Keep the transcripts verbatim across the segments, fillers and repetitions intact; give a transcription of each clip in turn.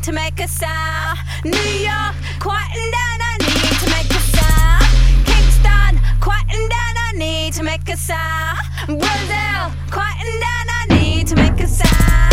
need to make a sound. New York, quieten down, I need to make a sound. Kingston, quieten down, I need to make a sound. Brazil, quieten down, I need to make a sound.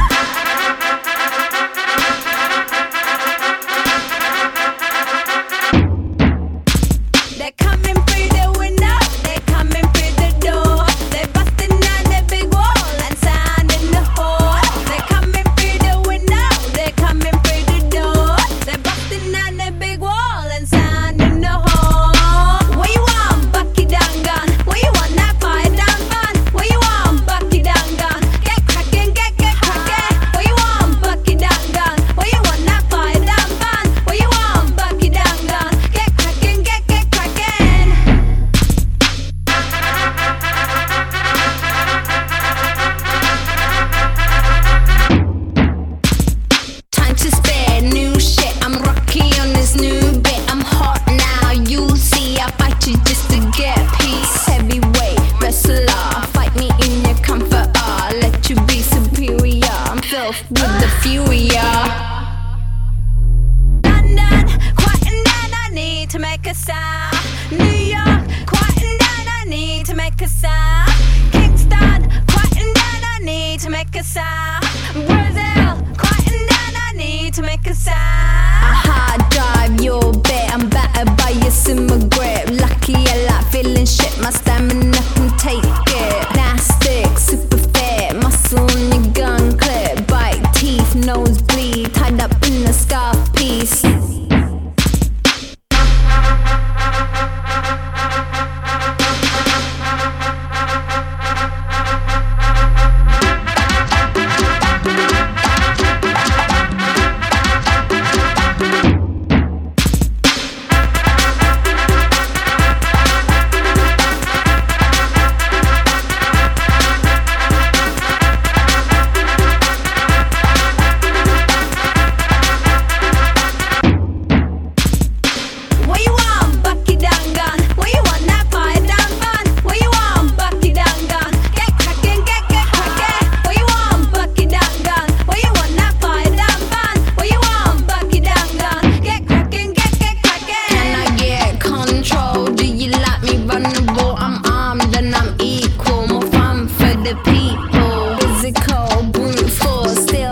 With the fury, yeah. London, quieten down, I need to make a sound. New York, quieten down, I need to make a sound. Kingston, quieten down, I need to make a sound. Brazil, quieten down, I need to make a sound. I hard drive your bet, I'm battered by your summer grip. Lucky I like feeling shit, my stamina can take it. Plastic, super fit, muscle on your gun clip. Teeth, nosebleed, tied up in a scarf piece.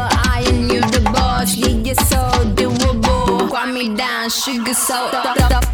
Sugar salt.